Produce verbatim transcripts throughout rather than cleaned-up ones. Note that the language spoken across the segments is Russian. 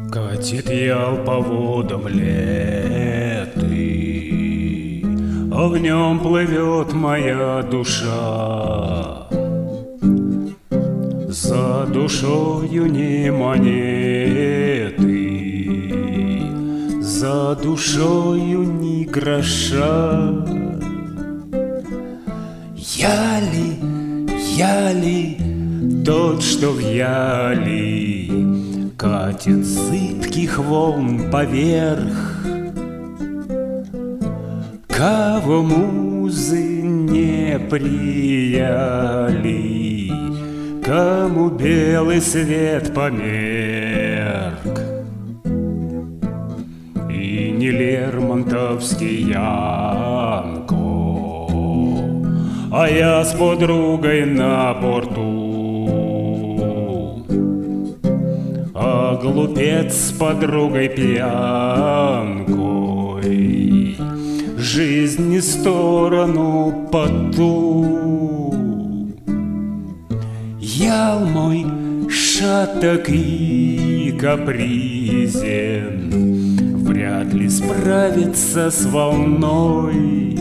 Катит ял по водам леты, а в нем плывет моя душа. За душою не монеты, за душою ни гроша. Я ли, я ли тот, что в яли катит зыбких волн поверх, кого музы не прияли, кому белый свет померк. И не лермонтовский Янко, а я с подругой на борту. А глупец с подругой пьянкой жизни сторону по ту. Ял мой шаток и капризен, вряд ли справится с волной.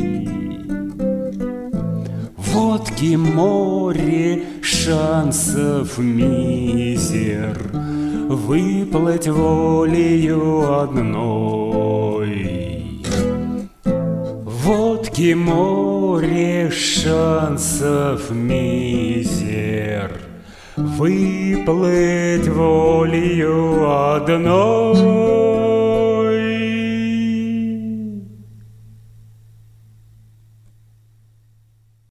Водки море, шансов мизер, выплыть волею одной. Водки море, шансов мизер, выплыть волею одной.